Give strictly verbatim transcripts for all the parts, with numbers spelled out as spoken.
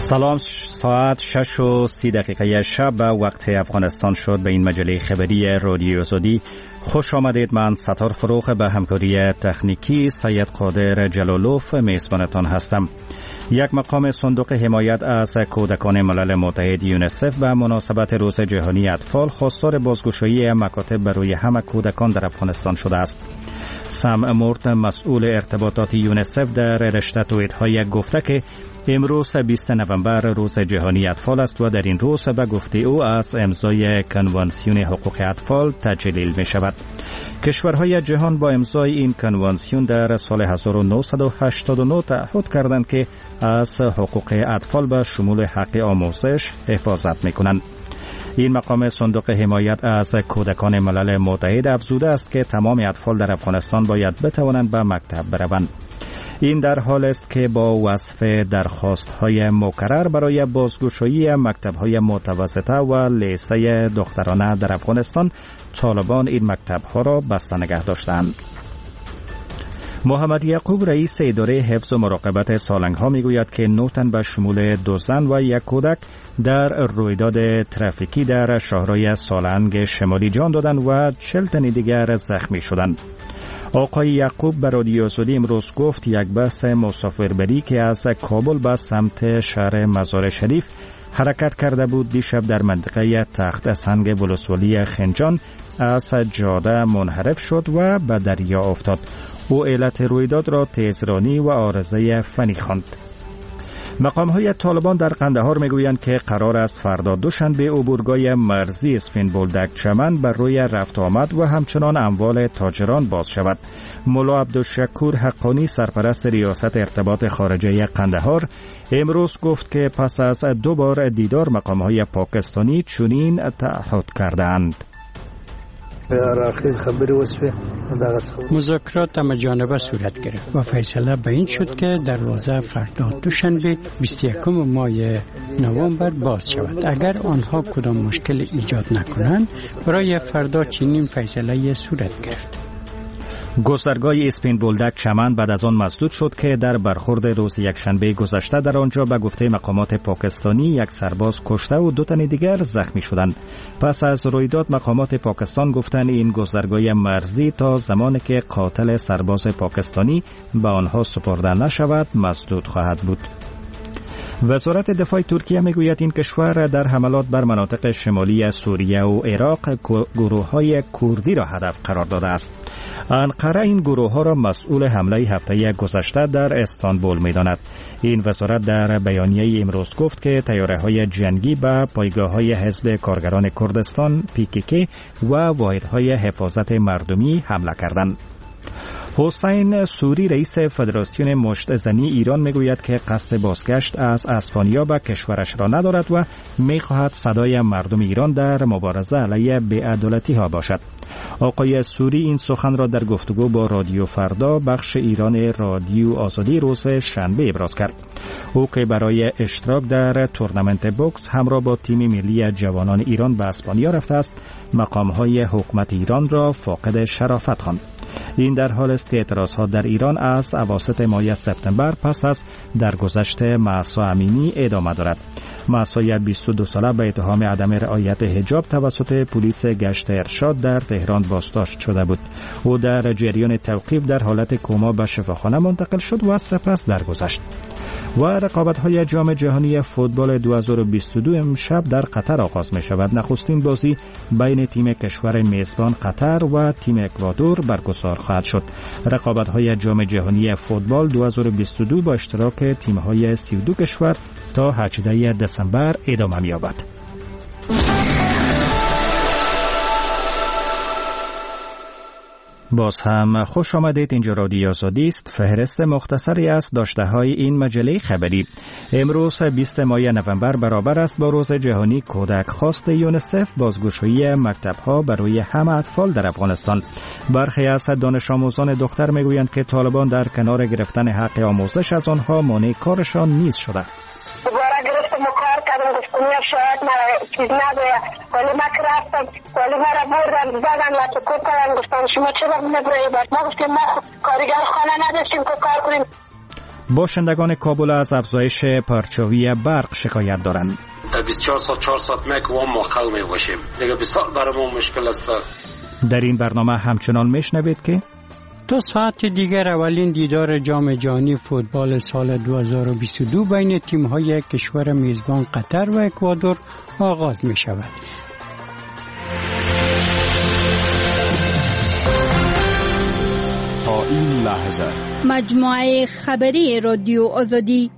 سلام، ساعت شش و سی دقیقه شب به وقت افغانستان شد. به این مجله خبری رادیو آزادی خوش آمدید. من ستار فروخ به همکاری تکنیکی سید قادر جلالوف میزبانتان هستم. یک مقام صندوق حمایت از کودکان ملل متحد یونیسف به مناسبت روز جهانی اطفال خواستار بازگشایی مکاتب برای همه کودکان در افغانستان شده است. سم مورت، مسئول ارتباطات یونیسف در رشته توییت‌های گفته که امروز بیست نوامبر روز جهانی اطفال است و در این روز به گفته او از امضای کنوانسیون حقوق اطفال تجلیل می شود. کشورهای جهان با امضای این کنوانسیون در سال هزار و نهصد و هشتاد و نه تعهد کردند که از حقوق اطفال به شمول حق آموزش حفاظت می کنند. این مقام صندوق حمایت از کودکان ملل متحد افزوده است که تمام اطفال در افغانستان باید بتوانند به مکتب بروند. این در حال است که با وصف درخواست‌های مکرر برای بازگشایی مکتب‌های متوسطه و لیسه دخترانه در افغانستان، طالبان این مکتب‌ها را بسته نگه داشتند. محمد یعقوب، رئیس اداره حفظ و مراقبت سالنگ‌ها، میگوید که نه تن به شمول دو زن و یک کودک در رویداد ترافیکی در شهرهای سالنگ شمالی جان دادند و چهل تن دیگر زخمی شدند. آقای یعقوب به رادیو آزادی امروز گفت یک بس مسافربری که از کابل به سمت شهر مزار شریف حرکت کرده بود دیشب در منطقه تخت سنگ ولسوالی خنجان از جاده منحرف شد و به دریا افتاد. او علت رویداد را تیزرانی و عارضه فنی خواند. مقام‌های طالبان در قندهار میگویند که قرار است فردا دوشنبه عبورگاه مرزی اسپین بولدک چمن بر روی رفت آمد و همچنان اموال تاجران باز شود. ملا عبدالشکور حقانی، سرپرست ریاست ارتباط خارجه قندهار، امروز گفت که پس از دو بار دیدار مقام‌های پاکستانی چنین تعهد کردند. مذاکرات همه‌جانبه صورت گرفت و فیصله به این شد که دروازه فردا دوشنبه بیست و یکم ماه نوامبر باز شود. اگر آنها کدام مشکل ایجاد نکنند، برای فردا چنین فیصله صورت گرفت. گذرگاه اسپین بولدک چمن بعد از آن مسدود شد که در برخورد روز یکشنبه گذشته در آنجا به گفته مقامات پاکستانی یک سرباز کشته و دو تن دیگر زخمی شدند. پس از رویداد مقامات پاکستان گفتند این گذرگاه مرزی تا زمانی که قاتل سرباز پاکستانی به آنها سپرده نشود مسدود خواهد بود. وزارت دفاع ترکیه میگوید این کشور در حملات بر مناطق شمالی سوریه و عراق گروه‌های کردی را هدف قرار داده است. انقره این گروه‌ها را مسئول حمله هفته گذشته در استانبول می‌داند. این وزارت در بیانیه امروز گفت که طیاره‌های جنگی به پایگاه‌های حزب کارگران کردستان پی کی کی و واحدهای حفاظت مردمی حمله کردند. حسین سوری، رئیس فدراسیون مشت زنی ایران، میگوید که قصد بازگشت از اسپانیا به کشورش را ندارد و میخواهد صدای مردم ایران در مبارزه علیه بی‌عدالتی ها باشد. آقای سوری این سخن را در گفتگو با رادیو فردا بخش ایران رادیو آزادی روز شنبه ابراز کرد. او که برای اشتراک در تورنمنت بوکس همراه با تیم ملی جوانان ایران به اسپانیا رفته است، مقام‌های حکومت ایران را فاقد شرافت خواند. این در حال است که اعتراضها در ایران از اواسط ماه سپتامبر پس از درگذشت مهسا امینی ادامه دارد. مهسا بیست و دو ساله به اتهام عدم رعایت حجاب توسط پلیس گشت ارشاد در تهران بازداشت شده بود. او در جریان توقیف در حالت کما به شفاخانه منتقل شد و سپس درگذشت. و رقابت‌های جام جهانی فوتبال دو هزار و بیست و دو امشب در قطر آغاز می شود. نخستین بازی بین تیم کشور میزبان قطر و تیم اکوادور برگزار خواهد شد. رقابت‌های جام جهانی فوتبال دو هزار و بیست و دو با اشتراک تیم‌های سی و دو کشور تا هجدهم دسامبر ادامه می‌یابد. باز هم خوش آمدید. اینجا رادیو آزادی است. فهرست مختصری از داشته‌های این مجله خبری. امروز بیست ماه نوامبر برابر است با روز جهانی کودک. خواست یونیسف بازگشایی مکتب‌ها برای همه اطفال در افغانستان. برخی از دانش آموزان دختر میگویند که طالبان در کنار گرفتن حق آموزش از آنها مانع کارشان نیز شده. دوباره گرفتم و کار کردم، گفتم یا شاید مرا چیز نگوید، ولی من که رفتم ولی مرا بردن زدن و سکوت کردن، گفتم شما چرا نبرایی بار؟ ما گفتیم ما کارگر خانه نداشتیم که کار کنیم. باشندگان کابل از افزایش پرچاوی برق شکایت دارند. تا بیست و چهار ساعت چهار ساعت میکوام ما قومی باشیم. دیگه بسیار برامون مشکل است. در این برنامه همچنان میشنوید که دو ساعت دیگر اولین دیدار جام جهانی فوتبال سال دو هزار و بیست و دو بین تیم‌های کشور میزبان قطر و اکوادور آغاز می شود. تا این لحظه مجموعه خبری رادیو آزادی.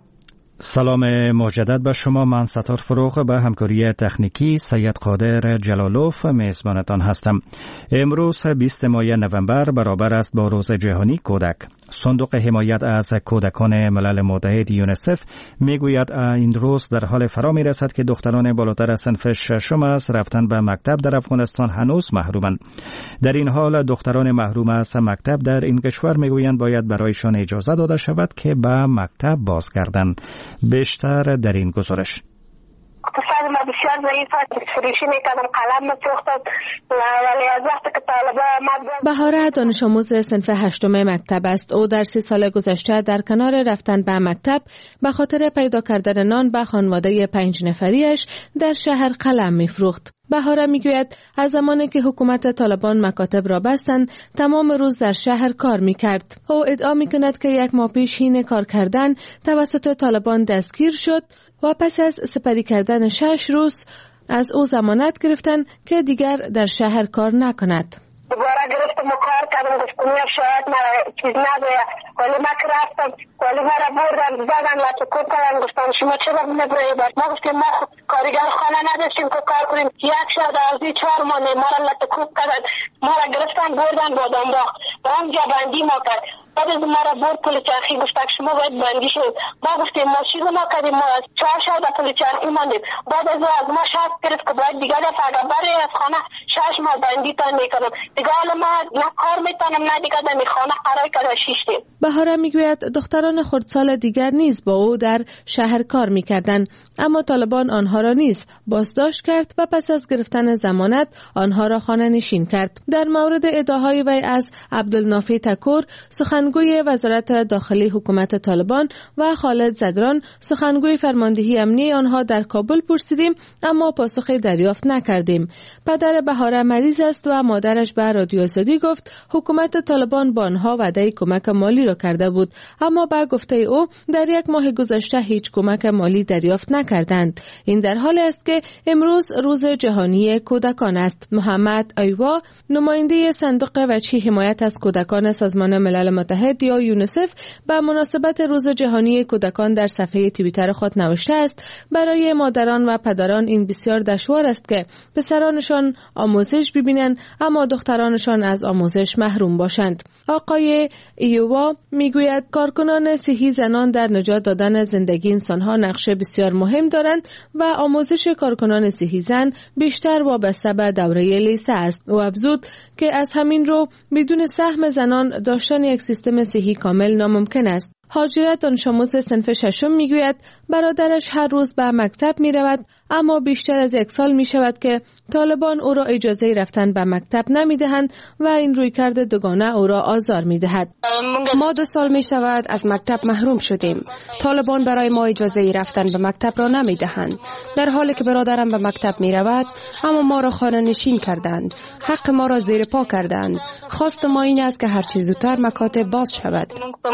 سلام مجدد به شما. من ستار فروغ به همکاری تکنیکی سید قادر جلالوف میزبانتان هستم. امروز بیست ماه نوامبر برابر است با روز جهانی کودک. صندوق حمایت از کودکان ملل متحد یونیسف میگوید این روز در حال فرا میرسد که دختران بالاتر از صنف ششم از رفتن به مکتب در افغانستان هنوز محرومند. در این حال دختران محروم از مکتب در این کشور میگویند باید برایشان اجازه داده شود که به مکتب بازگردند. بیشتر در این گزارش. اقتصاد ما بسیار ضعیف است. فروشی میکردم، قلم میفروختم، ولی از وقتی که طالبا آمد. بهاره دانش آموز صنف هشتم مکتب است. او در سی سال گذشته در کنار رفتن به مکتب به خاطر پیدا کردن نان به خانواده پنج نفریش در شهر قلم میفروخت. بهاره میگوید از زمانی که حکومت طالبان مکاتب را بستند تمام روز در شهر کار میکرد. او ادعا میکند که یک ماه پیش حین کار کردن توسط طالبان دستگیر شد و پس از سپری کردن شش روز از او ضمانت گرفتند که دیگر در شهر کار نکند. دوباره گرفتم و کار کردم، گفتم یا شاید من چیز نگوید، ولی من که رفتم ولی مرا بردن زدن لطکوب کردن، گفتم شما چرا نبرایی بر ما گفتیم ما کارگر خانه نداشتیم که کار کنیم. یک شاید از این چهار مانه ما را لطکوب کردن، ما را گرفتن بردن بادم باخت و اونجا بندی ما کرد. بعد از ما را برد پل چرخی، گفتن شما باید بندی شد. ما گفتیم ما چیز ما کردیم، ما از چهار شاید پل چرخی ماندیم. بعد از از ما شرط گرفت که باید دیگه دفعه اگر برای از خانه شش ماه بندی تان میکنم. دیگه حالا ما نه کار میتونم نه دیگه در خانه قرار کرده شیشتیم. بهاره میگوید دختران خردسال دیگر نیز با او در شهر کار میکردند، اما طالبان آنها را نیز بازداشت کرد و پس از گرفتن ضمانت آنها را خانه نشین کرد. در مورد ادعاهای وی از عبدالنافی تکور سخنگوی وزارت داخلی حکومت طالبان و خالد زدران سخنگوی فرماندهی امنی آنها در کابل پرسیدیم، اما پاسخی دریافت نکردیم. پدر بهاره مریض است و مادرش به رادیو آزادی گفت حکومت طالبان با آنها وعده کمک مالی را کرده بود، اما با گفته او در یک ماه گذشته هیچ کمک مالی دریافت نکردند. این در حالی است که امروز روز جهانی کودکان است. محمد ایوا نماینده صندوق وجهی حمایت از کودکان سازمان ملل متحد یا یونیسف به مناسبت روز جهانی کودکان در صفحه توییتر خود نوشته است برای مادران و پدران این بسیار دشوار است که پسرانشان آموزش ببینند اما دخترانشان از آموزش محروم باشند. آقای ایوا میگوید کارکنان صحی زنان در نجات دادن زندگی انسانها نقش بسیار مهم دارند و آموزش کارکنان صحی زن بیشتر وابسته به دوره لیسه است. او افزود که از همین رو بدون سهم زنان داشتن یک سیستم صحی کامل ناممکن است. هاجرت دانش آموز صنف ششم میگوید برادرش هر روز به مکتب می رود، اما بیشتر از یک سال می شود که طالبان او را اجازه رفتن به مکتب نمی دهند و این رویکرد دوگانه او را آزار می دهد. ما دو سال می شود از مکتب محروم شدیم. طالبان برای ما اجازه رفتن به مکتب را نمی دهند، در حالی که برادرم به مکتب می رود اما ما را خانه نشین کردند، حق ما را زیر پا کردند. خواست ما این است که هر چیز زودتر مکاتب باز شود.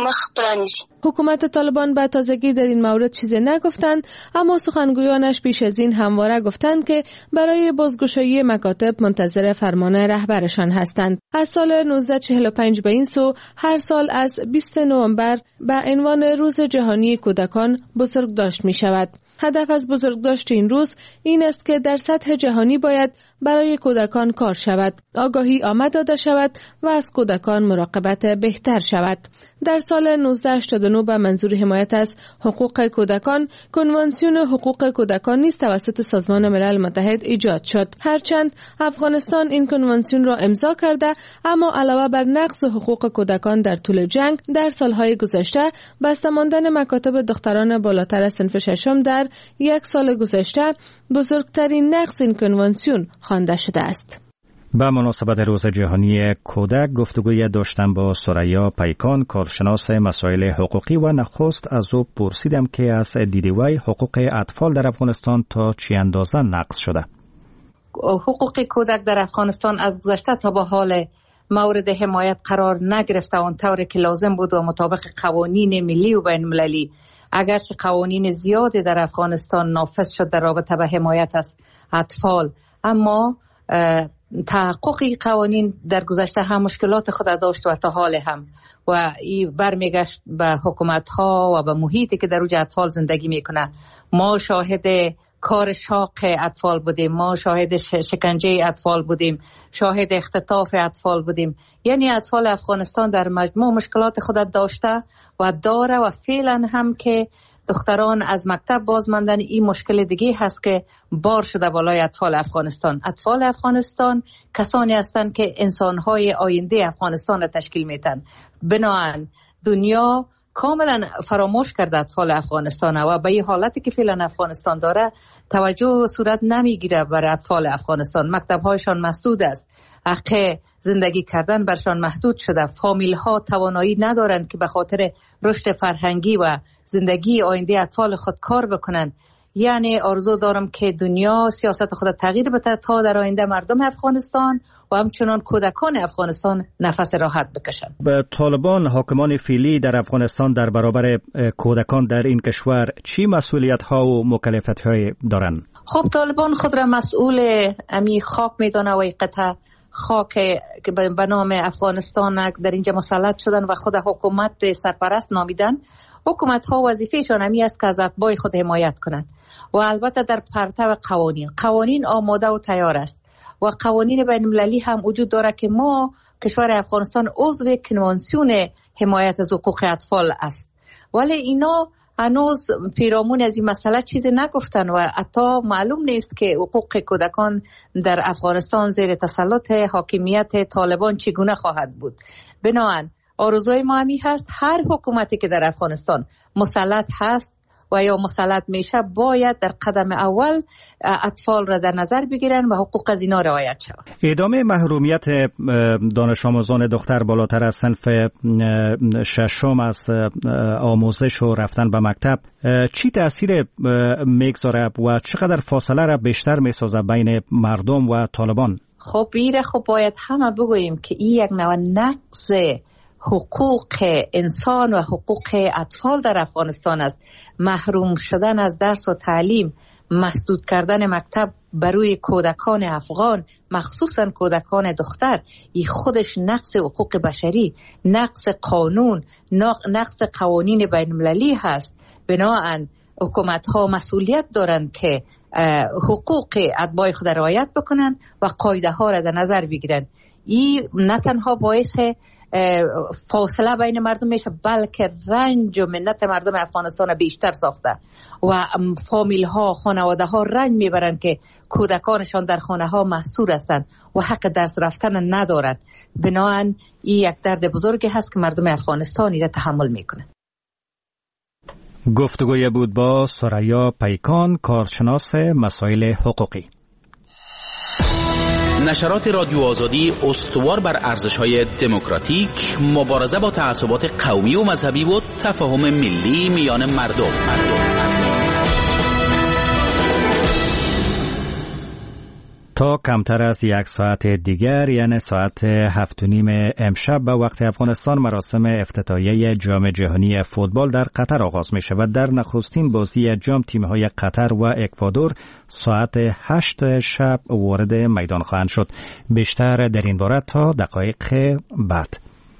حکومت طالبان به تازگی در این مورد چیزی نگفتند، اما سخنگویانش پیش از این همواره گفتند که برای بازگشایی مکاتب منتظر فرمان رهبرشان هستند. از سال نوزده چهل و پنج به این سو هر سال از بیست نوامبر به عنوان روز جهانی کودکان بزرگداشت می شود. هدف از بزرگداشت این روز این است که در سطح جهانی باید برای کودکان کار شود، آگاهی آمد داده شود و از کودکان مراقبت بهتر شود. در سال نوزده هشتاد و نه به منظور حمایت از حقوق کودکان، کنوانسیون حقوق کودکان نیز توسط سازمان ملل متحد ایجاد شد. هرچند افغانستان این کنوانسیون را امضا کرده، اما علاوه بر نقض حقوق کودکان در طول جنگ، در سالهای گذشته بسته ماندن مکاتب دختران بالاتر از صنف ششم در یک سال گذشته بزرگترین نقض این کنوانسیون خوانده شده است. به مناسبت روز جهانی کودک گفتگوی داشتم با ثریا پیکان، کارشناس مسائل حقوقی، و نخست از او پرسیدم که از دید وی حقوق اطفال در افغانستان تا چه اندازه نقض شده. حقوق کودک در افغانستان از گذشته تا به حال مورد حمایت قرار نگرفته آنطوری که لازم بود و مطابق قوانین ملی و بین المللی. اگرچه قوانین زیادی در افغانستان نافذ شد در رابطه به حمایت از اطفال، اما تحقق قوانین در گذشته هم مشکلات خود داشت و تا حال هم و این برمیگشت به حکومت ها و به محیطی که در اوج اطفال زندگی میکنه. ما شاهد کار شاق اطفال بودیم، ما شاهد شکنجه اطفال بودیم، شاهد اختطاف اطفال بودیم. یعنی اطفال افغانستان در مجموع مشکلات خود داشته و داره و فعلا هم که دختران از مکتب باز ماندن این مشکل دیگه هست که بار شده بالای اطفال افغانستان. اطفال افغانستان کسانی هستند که انسانهای آینده افغانستان را تشکیل میتن. بنابراین دنیا کاملا فراموش کرده اطفال افغانستان و به این حالتی که فعلا افغانستان داره توجه صورت نمیگیره برای اطفال افغانستان. مکتب‌هایشان مسدود است، حق زندگی کردن برشان محدود شده، فامیل ها توانایی ندارند که به خاطر رشد فرهنگی و زندگی آینده اطفال خود کار بکنند. یعنی آرزو دارم که دنیا سیاست خود تغییر بده تا در آینده مردم افغانستان و همچنان کودکان افغانستان نفس راحت بکشند. به طالبان، حاکمان فعلی در افغانستان در برابر کودکان در این کشور چی مسئولیت ها و مکلفیت های دارند؟ خب طالبان خود را مسئول امی خاک میدانه و قطع خاک که به نام افغانستان در اینجا مسلط شدن و خود حکومت سرپرست نامیدن. حکومت ها وظیفهشان همی است که از اتباع خود حمایت کنند و البته در پرتو قوانین قوانین آماده و تیار است و قوانین بین المللی هم وجود داره که ما کشور افغانستان عضو کنوانسیون حمایت از حقوق اطفال است، ولی اینا هنوز پیرامون از این مسئله چیزی نگفتن و حتی معلوم نیست که حقوق کودکان در افغانستان زیر تسلط حاکمیت طالبان چگونه خواهد بود. بنابراین آرزوی ما همی هست هر حکومتی که در افغانستان مسلط هست و یا مسلط میشه باید در قدم اول اطفال را در نظر بگیرن و حقوق از اینا رعایت شود. ادامه محرومیت دانش آموزان دختر بالاتر از صنف ششم از آموزش و رفتن به مکتب چی تأثیر میگذاره و چقدر فاصله را بیشتر میسازه بین مردم و طالبان؟ خب ایره خب باید همه بگوییم که این یک نوع نقض حقوق انسان و حقوق اطفال در افغانستان است. محروم شدن از درس و تعلیم، مسدود کردن مکتب بروی کودکان افغان، مخصوصا کودکان دختر، این خودش نقض حقوق بشری، نقض قانون، نقض قوانین بین المللی هست. بنابراین حکومت ها مسئولیت دارند که حقوق اتباع خود رعایت بکنند و قاعده ها را در نظر بگیرند. این نه تنها باعث فاصله بین مردم میشه بلکه رنج و منت مردم افغانستان بیشتر ساخته و فامیل ها، خانواده ها رنج میبرن که کودکانشان در خانه ها محصور هستند و حق درس رفتن ندارند. بنابراین این یک درد بزرگی هست که مردم افغانستانی را تحمل میکنن. گفتگوی بود با ثریا پیکان، کارشناس مسائل حقوقی. نشرات رادیو آزادی استوار بر ارزش‌های دموکراتیک، مبارزه با تعصبات قومی و مذهبی و تفاهم ملی میان مردم. مردم. تا کمتر از یک ساعت دیگر یعنی ساعت هفت و نیم امشب به وقت افغانستان مراسم افتتاحیه جام جهانی فوتبال در قطر آغاز می شود. در نخستین بازی جام تیم‌های قطر و اکوادور ساعت هشت شب وارد میدان خواهند شد. بیشتر در این باره تا دقایق بعد.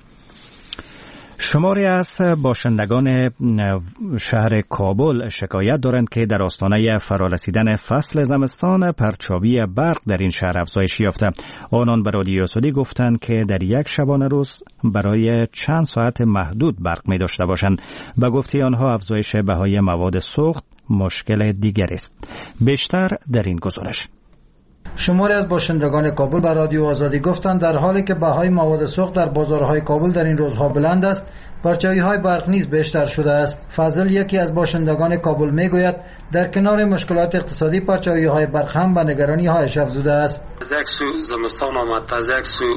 شماری از باشندگان شهر کابل شکایت دارند که در آستانه فرارسیدن فصل زمستان پرچاوی برق در این شهر افزایش یافته. آنان به رادیو آزادی گفتند که در یک شبانه روز برای چند ساعت محدود برق می داشته باشند. به گفته آنها افزایش بهای مواد سوخت مشکل دیگر است. بیشتر در این گزارش. شماری از باشندگان کابل به رادیو آزادی گفتند در حالی که بهای مواد سوخت در بازارهای کابل در این روزها بلند است، پرچاوی های برق نیز بیشتر شده است. فضل یکی از باشندگان کابل میگوید در کنار مشکلات اقتصادی پرچاوی های برق هم به نگرانی هایش افزوده است. از یک سو زمستان آمد، از یک سو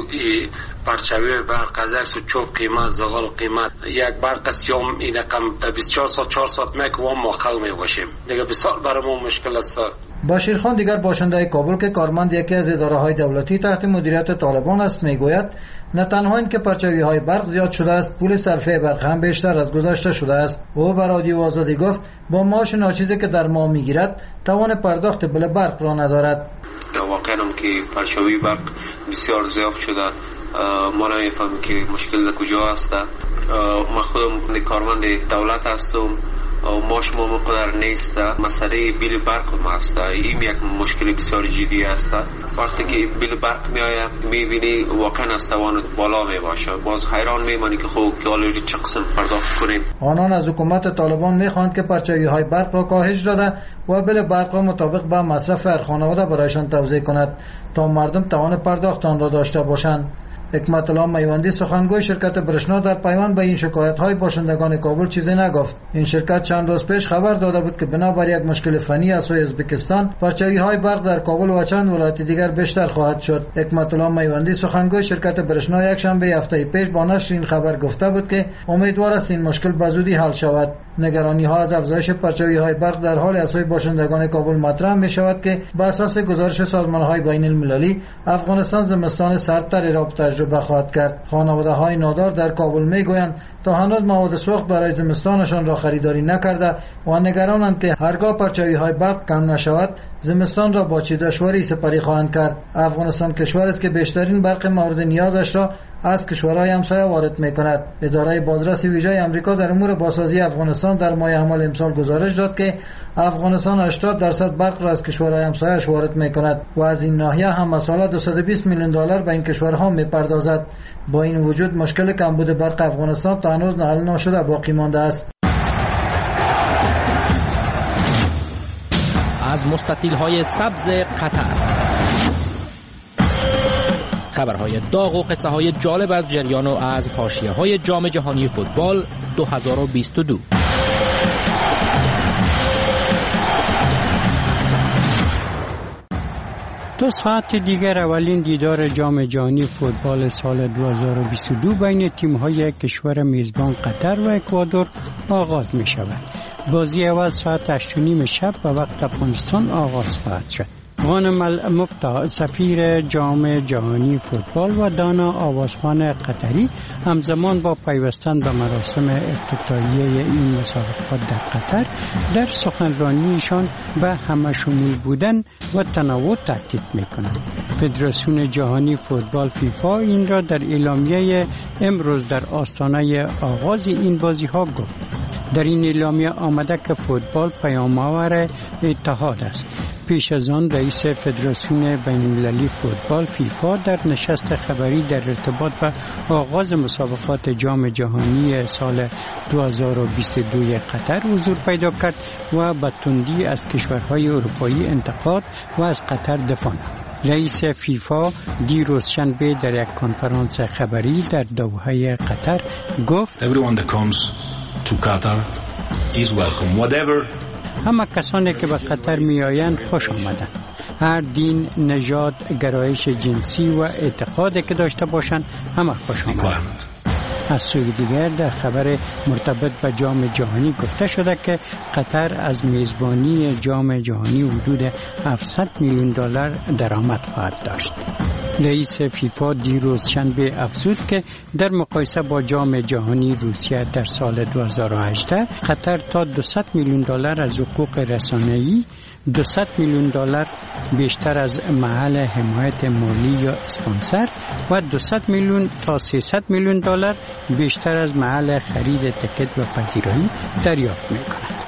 پرچاوی برق، از یک سو چوب قیمت، زغال قیمت، یک برق سیام این رقم بیست و چهار ساعت چهار ساعت میکوام ما خو میباشیم دیگه بسیار برامون مشکل است. بشیر خان دیگر باشنده کابل که کارمند یکی از اداره های دولتی تحت مدیریت طالبان است میگوید نه تنها این که پرچاوی های برق زیاد شده است، پول صرفه برق هم بیشتر از گذشته شده است. او بر رادیو آزادی گفت با معاش ناچیزی که در ماه میگیرد توان پرداخت بل برق را ندارد. واقعا هم که پرچاوی برق بسیار ضعیف شده، ما نمیفهمیم که مشکل در کجا است. ما خودم کارمند دولت هستم، ماش ما مقدر نیست. مسئله بیل برق ما است، این یک مشکل بسیار جدی است. وقتی که بیل برق می آید میبینی واقعا از توان بالا می باشه، باز حیران میمانی که خب که حالا چه قسم پرداخت کنیم. آنان از حکومت طالبان میخواهند که پرچاوی های برق را کاهش داده و بیل برق را مطابق با مصرف هر خانواده برایشان توزیع کند تا مردم توان پرداخت آن را داشته باشند. حکمت الله میوندی سخنگوی شرکت برشنا در پیوند به این شکایت های باشندگان کابل چیزی نگفت. این شرکت چند روز پیش خبر داده بود که بنابر یک مشکل فنی از سوی ازبکستان پرچاوی های برق در کابل و چند ولایت دیگر بیشتر خواهد شد. حکمت الله میوندی سخنگوی شرکت برشنا یک شنبه هفته پیش با نشر این خبر گفته بود که امیدوار است این مشکل به زودی حل شود. نگرانی ها از افزایش پرچاوی های برق در حال از سوی باشندگان کابل مطرح می شود که بر اساس گزارش سازمان های بین المللی افغانستان زمستان سردتری را تجربه خواهد کرد. خانواده های نادار در کابل می گویند تا هنوز مواد سوخت برای زمستانشان را خریداری نکرده و نگرانند که هرگاه پرچاوی های برق کم نشود زمستان را با چه دشواری سپری خواهند کرد. افغانستان کشور است که بیشترین برق مورد نیازش را از کشورهای همسایه وارد می‌کند. اداره بازرسی ویژه آمریکا در امور بازسازی افغانستان در ماه حمل امسال گزارش داد که افغانستان هشتاد درصد برق را از کشورهای همسایه‌اش وارد می‌کند و از این ناحیه هم سالا دویست و بیست میلیون دلار به این کشورها می‌پردازد. با این وجود مشکل کمبود برق افغانستان تا هنوز حل نشده باقی مانده است. از مستطیل‌های سبز قطر خبرهای داغ و قصه های جالب از جریان و از حاشیه های جام جهانی فوتبال دو هزار و بیست و دو. دو ساعت دیگر اولین دیدار جام جهانی فوتبال سال دو هزار و بیست و دو بین تیم‌های کشور میزبان قطر و اکوادور آغاز می شود. بازی اول ساعت هشت و نیم شب به وقت افغانستان آغاز خواهد شد. غانم المفتاح سفیر جام جهانی فوتبال و دانا آوازخوان قطری همزمان با پیوستن به مراسم افتتاحیه این مسابقات در قطر در سخنرانیشان به همه شمول بودن و تنوع تاکید می‌کنند. فدراسیون جهانی فوتبال فیفا این را در اعلامیه امروز در آستانه آغاز این بازی‌ها گفت. در این اعلامیه آمده که فوتبال پیام‌آور اتحاد است. پیش از آن رئیس فدراسیون بین‌المللی فوتبال فیفا در نشست خبری در ارتباط با آغاز مسابقات جام جهانی سال دو هزار و بیست و دو قطر حضور پیدا کرد و به تندی از کشورهای اروپایی انتقاد و از قطر دفاع نمود. رئیس فیفا دیروز شنبه در یک کنفرانس خبری در دوحه قطر گفت Everyone that comes to Qatar is welcome. Whatever همه کسانی که به قطر می آیند خوش آمدند. هر دین، نژاد، گرایش جنسی و اعتقادی که داشته باشند همه خوش آمدند. از سوی دیگر در خبر مرتبط به جام جهانی گفته شده که قطر از میزبانی جام جهانی حدود هفتصد میلیون دلار درآمد خواهد داشت. رئیس فیفا دیروز شنبه افزود که در مقایسه با جام جهانی روسیه در سال دو هزار و هجده قطر تا دویست میلیون دلار از حقوق رسانه‌ای، دویست میلیون دلار بیشتر از محل حمایت مالی یا اسپانسر و دویست میلیون تا سیصد میلیون دلار بیشتر از محل خرید تکت و پذیرایی دریافت می‌کند.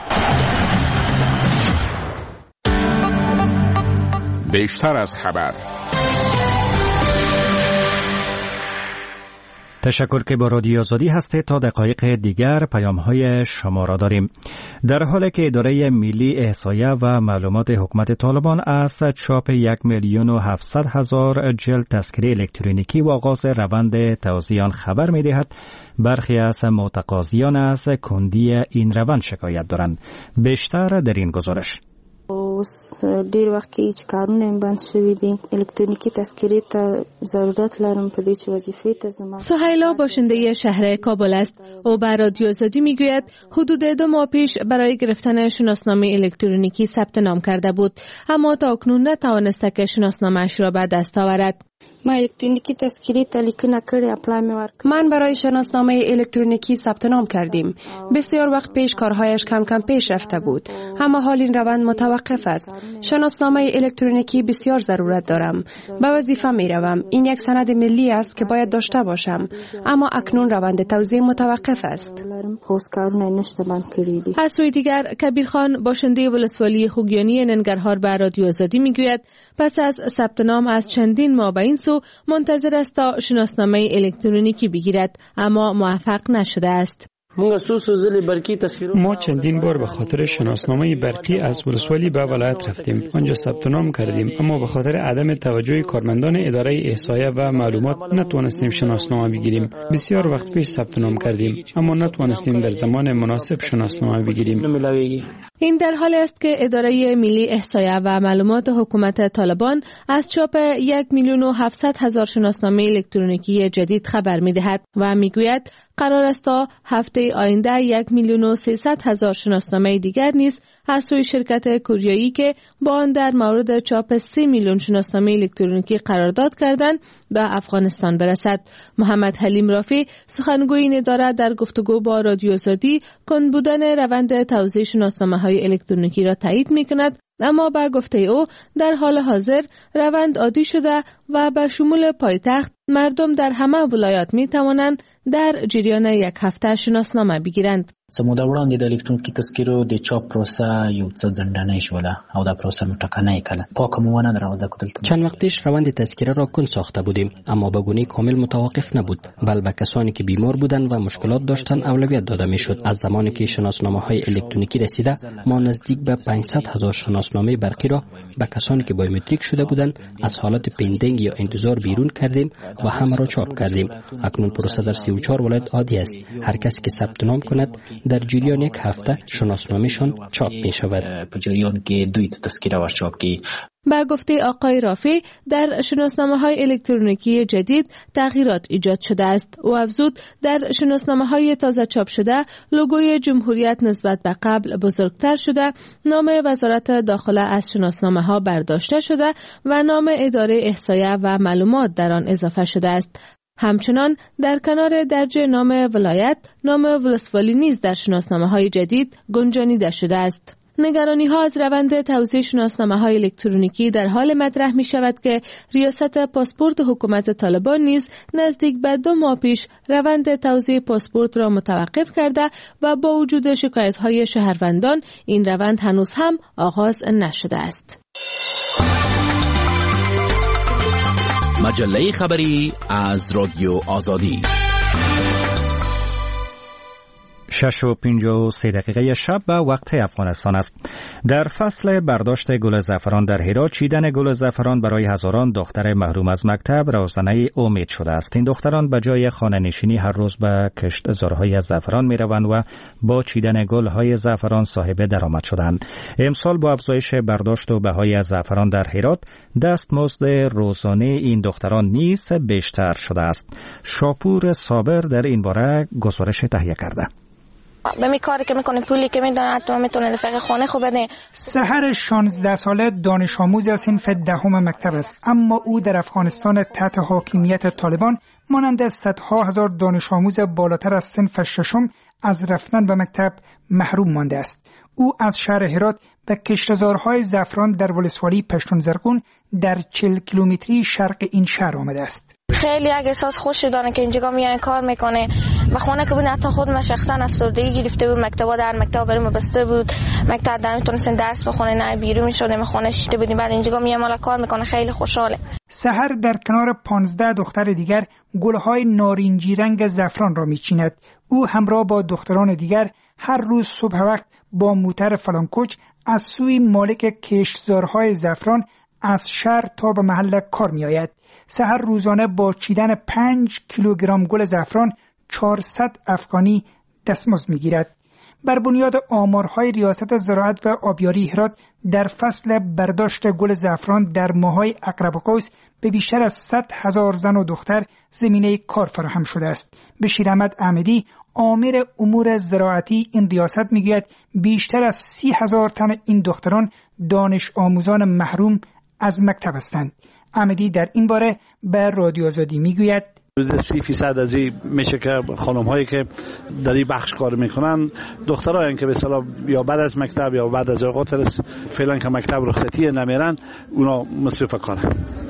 بیشتر از خبر تشکر که با رادیو آزادی هستید. تا دقایق دیگر پیام‌های شما را داریم. در حالی که اداره ملی احصایه و معلومات حکومت طالبان از چاپ یک میلیون و هفتصد هزار جلد تذکره الکترونیکی و آغاز روند توزیع آن خبر می‌دهد، برخی از متقاضیان از کندی این روند شکایت دارند. بیشتر در این گزارش. اوس ډیر وخت کې چې کارونه هم بند شوي دي، الکترونیکی تذکره ته ضرورت لرم په دې چې وظیفه ته زما. سهیلا باشنده شهر کابل است. او بر رادیو آزادی میگوید حدود دو ماه پیش برای گرفتن شناسنامه الکترونیکی ثبت نام کرده بود، اما تا اکنون نتوانسته که شناسنامه‌اش را به دست آورد. ما الکترونیکی تذکره ته لیکنه کړې، اپلای مې ورکړ. من برای شناسنامه الکترونیکی ثبت نام کردیم. بسیار وقت پیش کارهایش کم کم پیش رفته بود، اما حال این روند متوقف است. شناسنامه الکترونیکی بسیار ضرورت دارم. به وظیفه می روم. این یک سند ملی است که باید داشته باشم، اما اکنون روند توزیع متوقف است. از سوی دیگر کبیرخان باشنده ولسوالی خوگیانی ننگرهار به رادیو آزادی میگوید پس از ثبت نام از چندین ماه به این سو منتظر است تا شناسنامه الکترونیکی بگیرد، اما موفق نشده است. ما چندین بار به خاطر شناسنامه برقی از ولسوالی به ولایت رفتیم، آنجا ثبت نام کردیم، اما به خاطر عدم توجه کارمندان اداره احصایه و معلومات نتوانستیم شناسنامه بگیریم. بسیار وقت پیش ثبت نام کردیم، اما نتوانستیم در زمان مناسب شناسنامه بگیریم. این در حالی است که اداره ملی احصایه و معلومات حکومت طالبان از چاپ یک میلیون و هفتصد هزار شناسنامه الکترونیکی جدید خبر می‌دهد و میگوید قرار است تا هفته آینده یک میلیون و سیصد هزار شناسنامه دیگر نیز از سوی شرکت کوریایی که با آن در مورد چاپ سی میلیون شناسنامه الکترونیکی قرارداد کردند به افغانستان برسد. محمد حلیم رافی سخنگوی این اداره در گفتگو با رادیو آزادی کند بودن روند توزیع شناسنامه‌های الکترونیکی را تایید می‌کند، اما با گفته او در حال حاضر روند عادی شده و به شمول پایتخت مردم در همه ولایات می توانند در جریان یک هفته شناسنامه بگیرند. سموده وړاندې د الکترونیکي تذکرو د چاپ پروسه یو څه ځنډنۍ شوله او دا پروسه مو ټکنۍ کړه. پاکه مو ونه دروازه کدلته. چند وقت پیش روند تذکره را کن ساخته بودیم، اما به گونه کامل متوقف نبود، بل به کسانی که بیمار بودند و مشکلات داشتند اولویت داده میشد. از زمانی که شناسنامه های الکترونیکی رسیده، ما نزدیک به پانصد هزار شناسنامه برقی را به کسانی که بایومتریک شده بودند از حالت پندینگ یا انتظار بیرون کردیم و همه را چاپ کردیم. اکنون پروسه در سی و چهار ولایت عادی است. هر کسی که ثبت نام کند در جریان یک هفته شناسنامه‌شان چاپ می شود. با گفته آقای رافی در شناسنامه‌های الکترونیکی جدید تغییرات ایجاد شده است. او افزود در شناسنامه‌های تازه چاپ شده لوگوی جمهوریت نسبت به قبل بزرگتر شده، نام وزارت داخله از شناسنامه‌ها برداشته شده و نام اداره احصایه و معلومات در آن اضافه شده است. همچنان در کنار درج نام ولایت، نام ولسوالی نیز در شناسنامه‌های جدید گنجانیده شده است. نگرانی ها از روند توزیع شناسنامه های الکترونیکی در حال مطرح می شود که ریاست پاسپورت حکومت طالبان نیز نزدیک به دو ماه پیش روند توزیع پاسپورت را متوقف کرده و با وجود شکایت های شهروندان این روند هنوز هم آغاز نشده است. مجله خبری از رادیو آزادی. شش و پنجاه و سه دقیقه شب به وقت افغانستان است. در فصل برداشت گل زعفران در هرات، چیدن گل زعفران برای هزاران دختر محروم از مکتب روزنه امید شده است. این دختران به جای خانه نشینی هر روز به کشتزارهای زعفران می روند و با چیدن گل های زعفران صاحب درآمد شدند. امسال با افزایش برداشت و بهای زعفران در هرات، دستمزد روزانه این دختران نیز بیشتر شده است. شاپور صابر در این باره گزارش تهیه کرده. به می کاری که میکنه، پولی که میدونه حتی میتونه دفعه خانه خوب بده. سحر شانزده ساله دانش آموز صنف دهم مکتب است، اما او در افغانستان تحت حاکمیت طالبان مانند صدها هزار دانش آموز بالاتر از صنف ششم از رفتن به مکتب محروم مانده است. او از شهر هرات به کشتزارهای زعفران در ولسوالی پشتون زرغون در چهل کیلومتری شرق این شهر آمده است. خیلی یک احساس خوشی داره که اینجا میان کار میکنه و خونه که بود حتی خود من شخصا افسردگی گرفته بود، مکتبا در مکتب بریم بسته بود، مکتب در میتونستیم درس بخونه نه بیرون میشدیم خونه شیته بودیم، بعد اینجا میام مالا کار میکنه خیلی خوشحاله. سحر در کنار پانزده دختر دیگر گلهای نارنجی رنگ زعفران را میچیند. او همراه با دختران دیگر هر روز صبح وقت با موتر فلانکوچ از سوی مالک کشتزارهای زعفران از شهر تا به محل کار می آید. سحر روزانه با چیدن پنج کیلوگرم گل زعفران چهارصد افغانی دستمزد می گیرد. بر بنیاد آمارهای ریاست زراعت و آبیاری هرات در فصل برداشت گل زعفران در ماه‌های اقرب قوس به بیشتر از صد هزار زن و دختر زمینه کار فراهم شده است. بشیر احمد احمدی آمر امور زراعتی این ریاست میگوید بیشتر از سی هزار تن این دختران دانش آموزان محروم از مکتب هستند. احمدی در این باره به رادیو آزادی میگوید سی فیصد از این میشه که خانم هایی که در این بخش کار میکنن دخترایی که به اصطلاح یا بعد از مکتب یا بعد از اوقات فعلا که مکتب رخصتی نمیرن اونا مصروف کارن.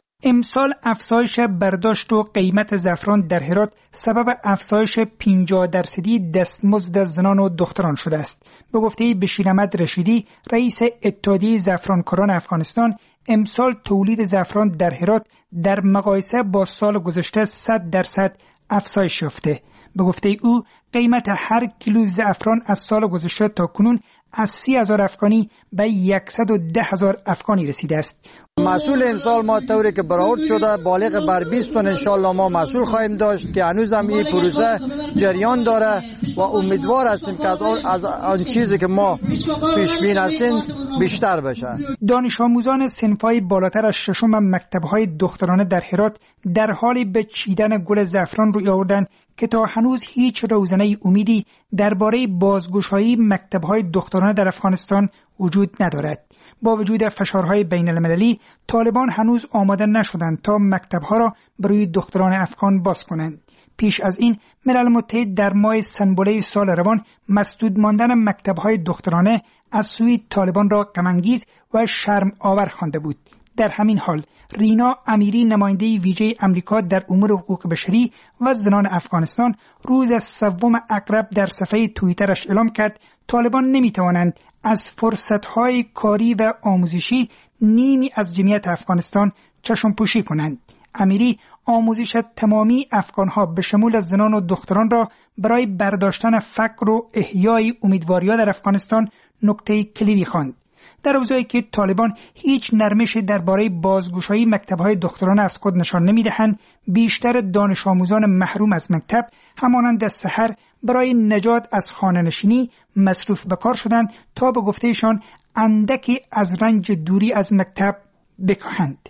امسال افزایش برداشت و قیمت زعفران در هرات سبب افزایش پنجاه درصدی دستمزد زنان و دختران شده است. به گفته بشیر احمد رشیدی رئیس اتحادیه زعفرانکاران افغانستان، امسال تولید زعفران در هرات در مقایسه با سال گذشته صد درصد افزایش یافته. به گفته او قیمت هر کیلو زعفران از سال گذشته تا کنون از سی هزار افغانی به صد و ده هزار افغانی رسیده است. محصول امسال ما طوری که برآورد شده بالغ بر بیست تن انشالله ما محصول خواهیم داشت که هنوز هم این پروسه جریان داره و امیدوار هستیم که از آن چیزی که ما پیش بین هستیم بیشتر بشه. دانش آموزان صنف‌های بالاتر از ششم مکتب‌های دخترانه در هرات در حالی به چیدن گل زعفران روی آوردند که تا هنوز هیچ روزنه امیدی درباره بازگشایی مکتب‌های دخترانه در افغانستان وجود ندارد. با وجود فشارهای بین المللی طالبان هنوز آماده نشدند تا مکتب‌ها را برای دختران افغان باز کنند. پیش از این ملل متحد در ماه سنبله سال روان مسدود ماندن مکتب‌های دخترانه از سوی طالبان را غم‌انگیز و شرم آور خوانده بود. در همین حال رینا امیری نماینده ویژه امریکا در امور حقوق بشری و زنان افغانستان روز سوم اقرب در صفحه توییترش اعلام کرد طالبان نمی‌توانند از فرصت‌های کاری و آموزشی نیمی از جمعیت افغانستان چشم پوشی کنند. امیری آموزش تمامی افغان‌ها به شمول زنان و دختران را برای برداشتن فقر و احیای امیدواری‌ها در افغانستان نکته کلیدی خواند. در اوضاعی که طالبان هیچ نرمشی درباره بازگشایی مکتب‌های دخترانه از خود نشان نمی‌دهند، بیشتر دانش آموزان محروم از مکتب همانند سحر برای نجات از خانه‌نشینی مصروف به کار شدند تا به گفتهشان اندکی از رنج دوری از مکتب بکاهند.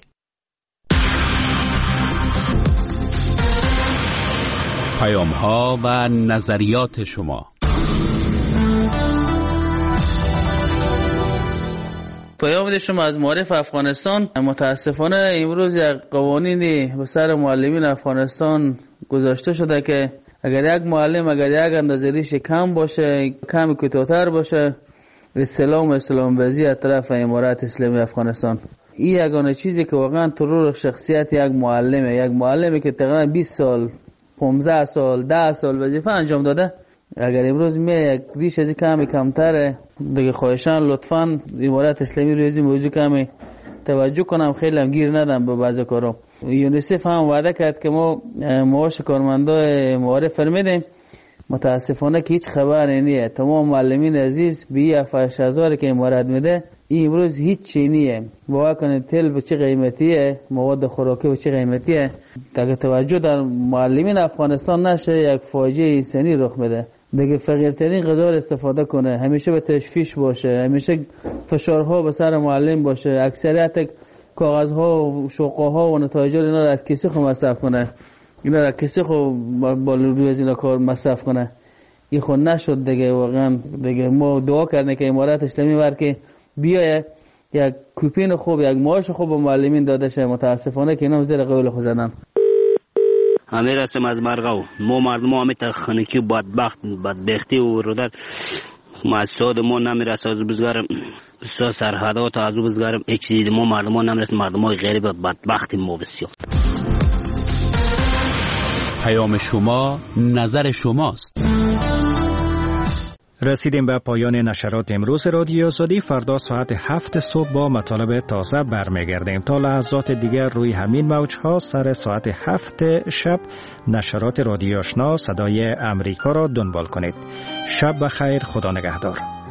پیام‌ها و نظریات شما. پیام شما از معارف افغانستان. متاسفانه امروز یک قوانینی به سر معلمین افغانستان گذاشته شده که اگر یک معلم اگر یک اندازه ریش کم باشه، کم کوتاه‌تر باشه، استلام استلام بازی از طرف امارات اسلامی افغانستان. این یگانه چیزی که واقعا ترور شخصیت یک معلمه، یک معلمی که تقریبا بیست سال، پانزده سال، ده سال وظیفه انجام داده، اگر امروز می یک ریش از کمی کمتره دیگه خواهشان لطفاً امارات اسلامی روی این موضوع کمی توجه کنم، خیلی هم گیر ندم به بعضی کارا. یونیسف هم وعده کرد که ما معاش کارمندای معارف میدیم، متاسفانه که هیچ خبری نیست. تمام معلمین عزیز به هفت هزار که امارات میده این امروز هیچ چی نیست. باور کنید تل به چه قیمتیه، مواد خوراکی به چه قیمتیه. اگه توجه در معلمین افغانستان نشه یک فاجعه انسانی رخ میده. دیگه فقیرترین غذا استفاده کنه، همیشه به تشویش باشه، همیشه فشارها به سر معلم باشه، اکثریت کاغذها و شوقها و نتایج اینا را از کسی خو مصرف کنه، اینا را کسی خو با روی از اینا کار مصرف کنه. این خود نشد دیگه. واقعا دیگه ما دعا کردیم که امارات اسلامی ور که بیایه یک کوپین خوب، یک معاش خوب به معلمین داده شه. متاسفانه که اینا زیر قول خود زدن. امیر هستم از مرغاو. ما مردم همیت خنکی بدبخت بدبختی و رو در مسعود ما نمیرسه از بزرگم بسیار سرحدات از بزرگم هیچ چیزی ما مردم ها نمیرسه. مردم های غریب بدبختی ما بسیار. پیام شما نظر شماست. رسیدیم به پایان نشرات امروز رادیو آزادی. فردا ساعت هفت صبح با مطالب تازه برمیگردیم. تا لحظات دیگر روی همین موجها سر ساعت هفت شب نشرات رادیو آشنا صدای امریکا را دنبال کنید. شب بخیر، خدا نگهدار.